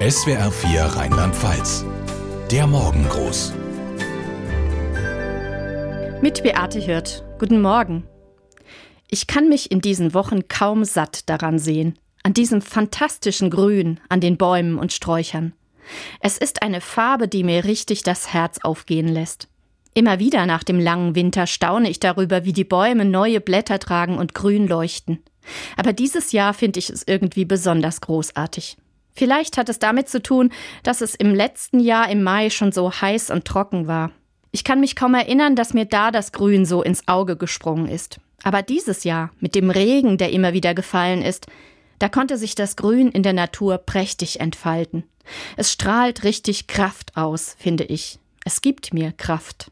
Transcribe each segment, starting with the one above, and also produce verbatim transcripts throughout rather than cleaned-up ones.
S W R vier Rheinland-Pfalz. Der Morgengruß. Mit Beate Hirt. Guten Morgen. Ich kann mich in diesen Wochen kaum satt daran sehen. An diesem fantastischen Grün, an den Bäumen und Sträuchern. Es ist eine Farbe, die mir richtig das Herz aufgehen lässt. Immer wieder nach dem langen Winter staune ich darüber, wie die Bäume neue Blätter tragen und grün leuchten. Aber dieses Jahr finde ich es irgendwie besonders großartig. Vielleicht hat es damit zu tun, dass es im letzten Jahr im Mai schon so heiß und trocken war. Ich kann mich kaum erinnern, dass mir da das Grün so ins Auge gesprungen ist. Aber dieses Jahr, mit dem Regen, der immer wieder gefallen ist, da konnte sich das Grün in der Natur prächtig entfalten. Es strahlt richtig Kraft aus, finde ich. Es gibt mir Kraft.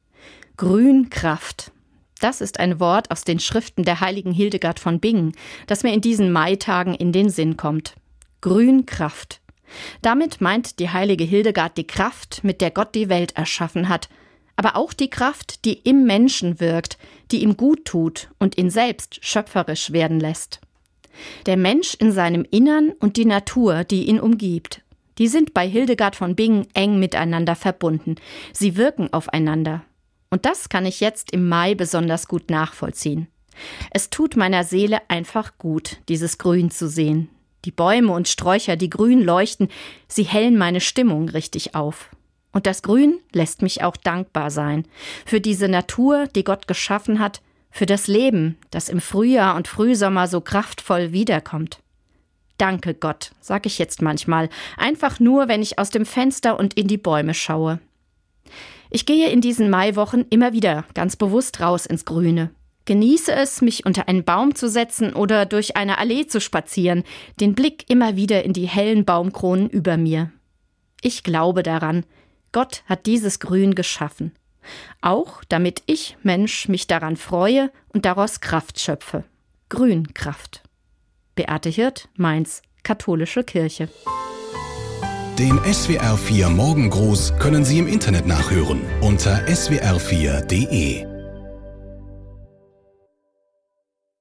Grünkraft. Das ist ein Wort aus den Schriften der heiligen Hildegard von Bingen, das mir in diesen Maitagen in den Sinn kommt. Grünkraft. Damit meint die heilige Hildegard die Kraft, mit der Gott die Welt erschaffen hat, aber auch die Kraft, die im Menschen wirkt, die ihm gut tut und ihn selbst schöpferisch werden lässt. Der Mensch in seinem Innern und die Natur, die ihn umgibt. Die sind bei Hildegard von Bingen eng miteinander verbunden. Sie wirken aufeinander. Und das kann ich jetzt im Mai besonders gut nachvollziehen. Es tut meiner Seele einfach gut, dieses Grün zu sehen. Die Bäume und Sträucher, die grün leuchten, sie hellen meine Stimmung richtig auf. Und das Grün lässt mich auch dankbar sein. Für diese Natur, die Gott geschaffen hat, für das Leben, das im Frühjahr und Frühsommer so kraftvoll wiederkommt. Danke Gott, sag ich jetzt manchmal, einfach nur, wenn ich aus dem Fenster und in die Bäume schaue. Ich gehe in diesen Maiwochen immer wieder ganz bewusst raus ins Grüne. Genieße es, mich unter einen Baum zu setzen oder durch eine Allee zu spazieren, den Blick immer wieder in die hellen Baumkronen über mir. Ich glaube daran, Gott hat dieses Grün geschaffen. Auch damit ich, Mensch, mich daran freue und daraus Kraft schöpfe. Grünkraft. Beate Hirt, Mainz, Katholische Kirche. Den S W R vier Morgengruß können Sie im Internet nachhören unter s w r vier punkt d e.